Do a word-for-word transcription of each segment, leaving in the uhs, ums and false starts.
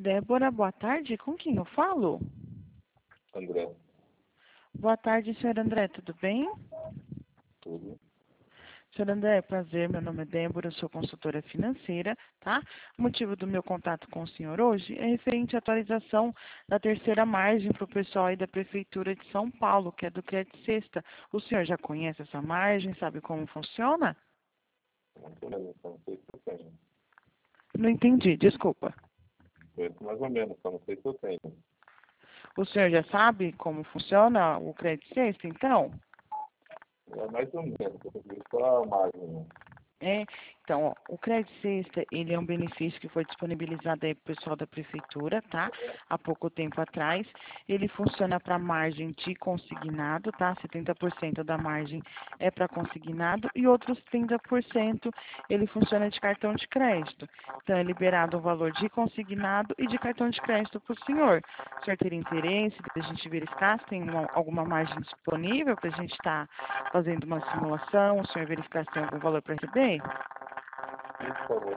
Débora, boa tarde. Com quem eu falo? André, Boa tarde, senhor André. Tudo bem? tudo. Senhor André, prazer. Meu nome é Débora, eu sou consultora financeira, tá? O motivo do meu contato com o senhor hoje é referente à atualização da terceira margem para o pessoal aí da Prefeitura de São Paulo, que é do Crédito Sexta. O senhor já conhece essa margem? Sabe como funciona? Muito mesmo, só não sei se eu tenho. Não entendi, desculpa. Conheço mais ou menos, só não sei se eu tenho. O senhor já sabe como funciona o Crédito Sexta, então? É mais ou menos, eu tenho visto só a margem, né? É, então, ó, o Crédito Sexta, ele é um benefício que foi disponibilizado aí para o pessoal da prefeitura, tá? Há pouco tempo atrás. Ele funciona para margem de consignado, tá? setenta por cento da margem é para consignado e outros trinta por cento ele funciona de cartão de crédito. Então, é liberado o valor de consignado e de cartão de crédito para o senhor. O senhor teria interesse de a gente verificar se tem uma- alguma margem disponível para a gente estar fazendo uma simulação, o senhor verificar se tem algum valor para receber? Por favor,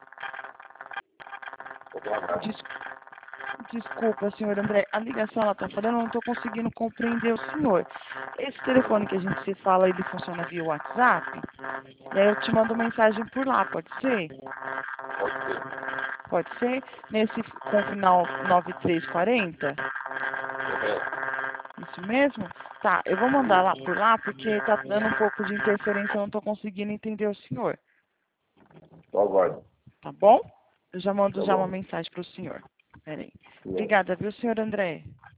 vou aguardar. Des- Desculpa, senhor André, a ligação ela está falando, eu não estou conseguindo compreender o senhor. Esse telefone que a gente se fala, ele funciona via WhatsApp? E aí eu te mando mensagem por lá, pode ser? Pode ser. Pode ser? Nesse com o final nove três quatro zero? Correto. Isso mesmo? Tá, eu vou mandar lá por lá porque tá dando um pouco de interferência, eu não estou conseguindo entender o senhor. Só aguardo. Tá bom? Eu já mando Tá já uma bom. mensagem para o senhor. Peraí. Sim. Obrigada, viu, senhor André?